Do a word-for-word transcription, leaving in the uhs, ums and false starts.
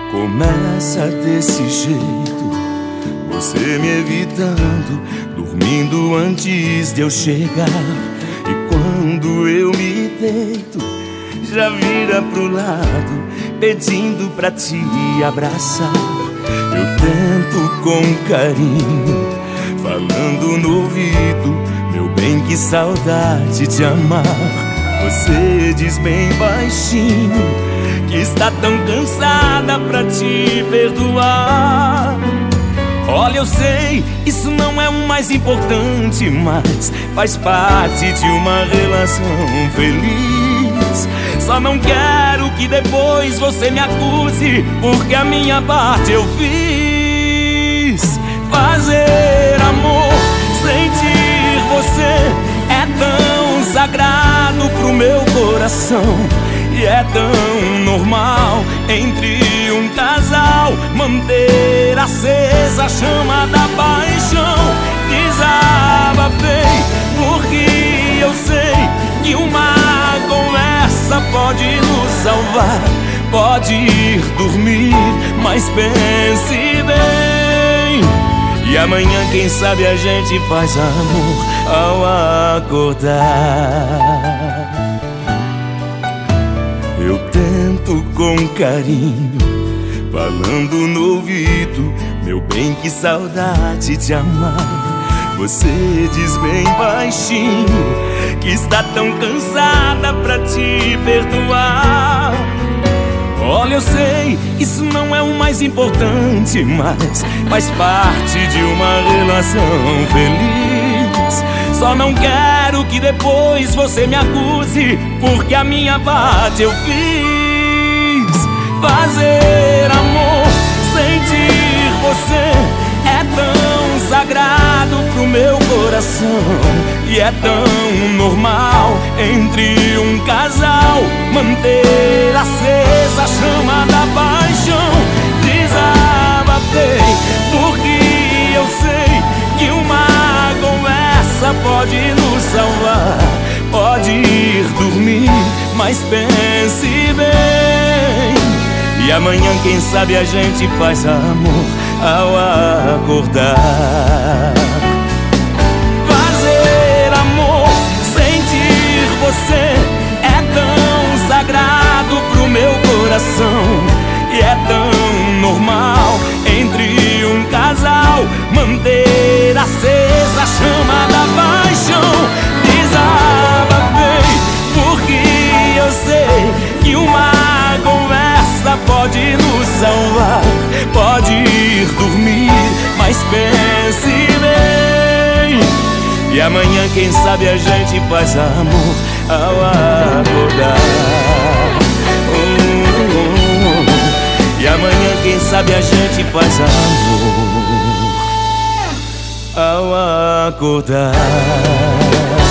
Começa desse jeito, você me evitando, dormindo antes de eu chegar. E quando eu me deito, já vira pro lado, pedindo pra te abraçar. Eu tento com carinho, falando no ouvido: meu bem, que saudade de amar. Você diz bem baixinho que está tão cansada pra te perdoar. Olha, eu sei, isso não é o mais importante, mas faz parte de uma relação feliz. Só não quero que depois você me acuse, porque a minha parte eu fiz. Fazer amor, sentir você é tão sagrado pro meu coração. E é tão normal entre um casal manter acesa a chama da paixão. Desabafei porque eu sei que uma conversa pode nos salvar. Pode ir dormir, mas pense bem. E amanhã, quem sabe, a gente faz amor ao acordar. Eu tento com carinho, falando no ouvido: meu bem, que saudade de amar. Você diz bem baixinho que está tão cansada pra te perdoar. Olha, eu sei, isso não é o mais importante, mas faz parte de uma relação feliz. Só não quero que depois você me acuse, porque a minha parte eu fiz. Fazer amor, sentir você é tão sagrado pro meu coração. E é tão normal entre um casal manter acesa a chama da paixão. Desabafei porque eu sei que uma conversa pode nos salvar. Pode ir dormir, mas pense bem. E amanhã, quem sabe, a gente faz amor ao acordar. Fazer amor, sentir você é tão sagrado pro meu coração. E é tão normal entre um casal manter acesa a chama da paixão. Desabafei porque eu sei que uma conversa pode nos salvar. Pode ir dormir, mas pense bem. E amanhã, quem sabe, a gente faz amor ao acordar. E amanhã, quem sabe, a gente faz amor ao acordar.